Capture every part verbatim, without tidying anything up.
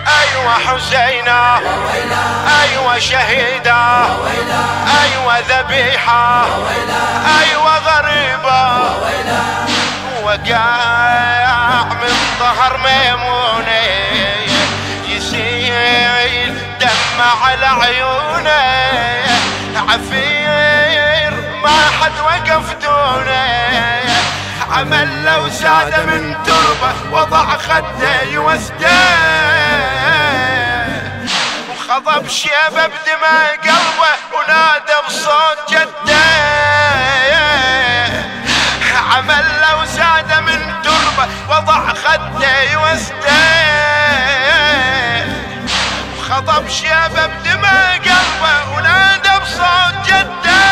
أيوة حسينا، أيوة شهيدا، أيوة ذبيحة، أيوة غريبة، وقاع من ظهر ميمونة يسيل دمع على عيونه، عفير ما حد وقف دونه، عمل لو ساد من تربة وضع خده يوسده، وخضب شيبه بدماء قلبه ونادى بصوت جده، عمل لو ساد من تربة وضع خده يوسده، وخضب شيبه بدماء قلبه ونادى بصوت جده.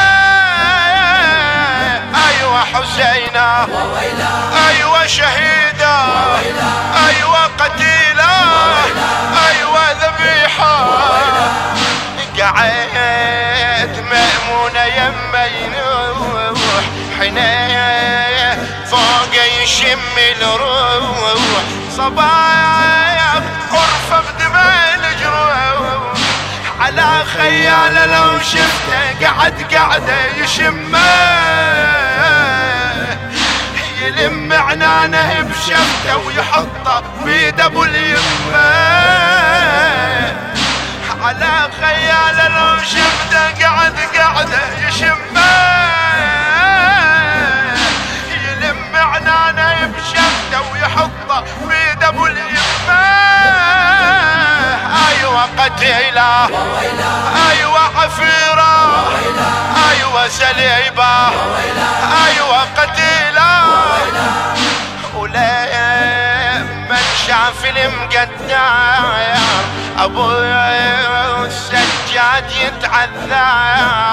أيوة حسينا، أيوة شهيدا، أيوة قتيلة، أيوة ذبيحة، قعد مأمونة يما ينوح حنيه فوق يشم الروح، صبايا عرفة بدماء الجروح، على خياله لو شفته قعد قعده يشمه، يلم عنانه بشفته ويحطه بيده ابو اليمه، على خياله لو شفته قعد قعده يشمه، يلم عنانه بشفته ويحطه بيده ابو اليمه. ايوه قتيله، ايوه عفيره، ايوه سليبه، ايوه قتيله، ولمن شاف المقدار ابو السجاد يتعذر،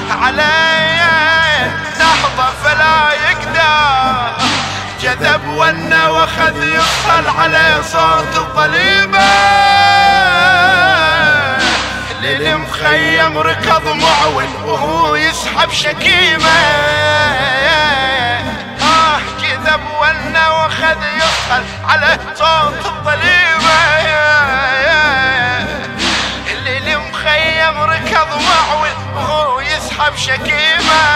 عليه لحظه فلا يقدر، جذب ونا واخذ يصهل عليه صوت الظليمه، للمخيم ركض معول وهو يسحب شكيمه، آه جذب ونا واخذ يصهل على صوت الظليمه، للمخيم ركض معول وهو يسحب شكيمه.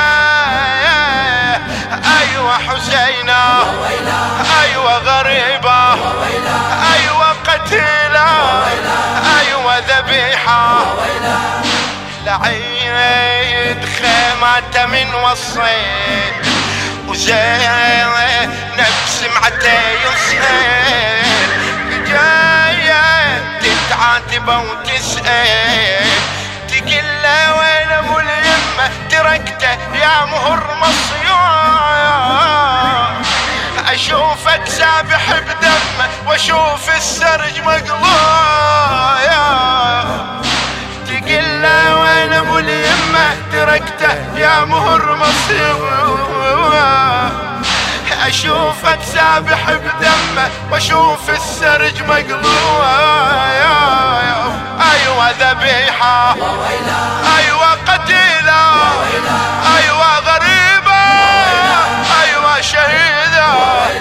أيوة حسينا، أيوة غريبة، أيوة قتيلة، أيوة ذبيحة، لعيد خيماته من وصيت وزينب سمعته يصيد، جاية تتعاتبه وتسأل، تقل له وين ابو اليمة تركته يا مهر مصيون، اشوفك سابح بدمه واشوف السرج مقلوع، تقل له وين ابو اليمة تركته يا مهر مصيون، اشوفك سابح بدمه واشوف السرج مقلوع. ايوه ذبيحة، ايوه قتيلة، ايوه غريبة، ايوه شهيدة،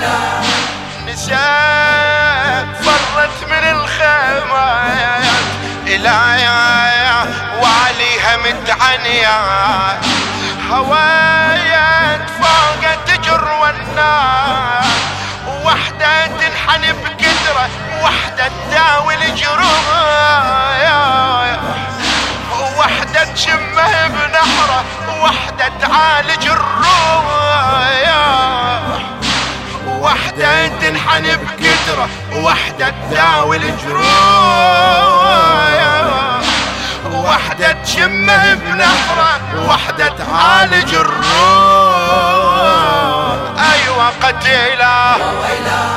نساء فرت من الخيمات الى وعليها متعنية، هوايات فوق تجر والنار، وحدة تنحن بقدرة وحدة تداوي الجروح، وحدة تشمه بنحره وحدة تعالج الروح، وحدة تنحن بقدرة وحدة تداوي الجروح، وحدة تشمه بنحره وحدة تعالج الروح. أيوة قتيلة،